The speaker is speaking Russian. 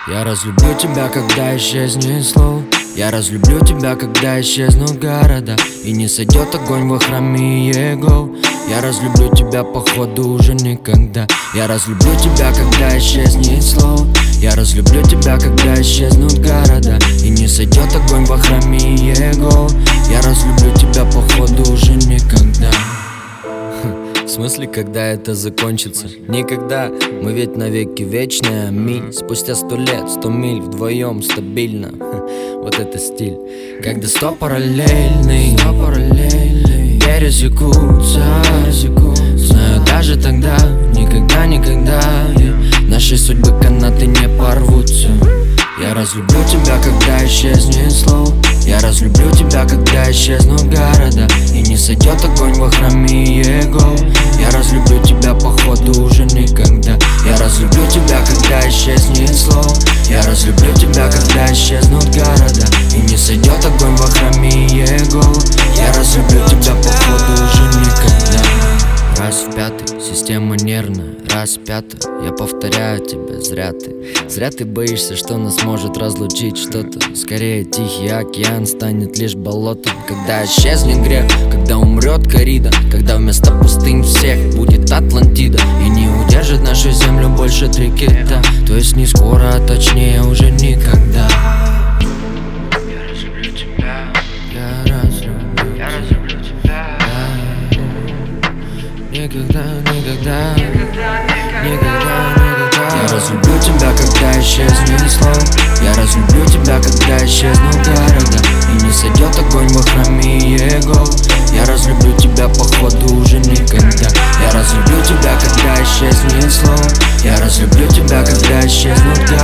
Я разлюблю тебя, когда исчезнет слов. Я разлюблю тебя, когда исчезнут города и не сойдет огонь во храме Иегов. Я разлюблю тебя, походу, уже никогда. Я разлюблю тебя, когда исчезнет слов. Я разлюблю тебя, когда исчезнут города и не сойдет огонь во храме Иегов. Я разлюблю тебя, походу, уже никогда. В смысле, когда это закончится? Никогда, мы ведь навеки вечные, аминь. Спустя 100 лет, 100 миль вдвоем стабильно. Вот это стиль. Когда 100 параллельный пересекутся. Знаю, даже тогда, никогда наши судьбы канаты не порвутся. Я разлюблю тебя, когда исчезнет слов. Я разлюблю тебя, когда исчезнут города и не сойдет огонь во храме Иегов. Я разлюблю тебя, походу, уже никогда. Я разлюблю тебя, когда исчезнет слов. Я разлюблю тебя, когда исчезнут города и не сойдет огонь во храме Иегов. Я разлюблю тебя, походу, уже никогда. Раз в пятый, система нервная, раз в пятый, я повторяю тебе, зря ты боишься, что нас может разлучить что-то. Скорее тихий океан станет лишь болотом. Когда исчезнет грех, когда умрет коррида, когда вместо пустынь всех будет Атлантида и не удержит нашу землю больше 3 кита. То есть не скоро, а точнее уже никогда. Я разлюблю тебя. Я разлюблю тебя. Никогда. Я разлюблю тебя, когда исчезнет слов. Я разлюблю тебя, когда исчезнут города и не сойдет огонь во храме Иегов. Я разлюблю тебя, походу, уже никогда. Я разлюблю тебя, когда исчезнет слов. Я разлюблю тебя, когда исчезнут города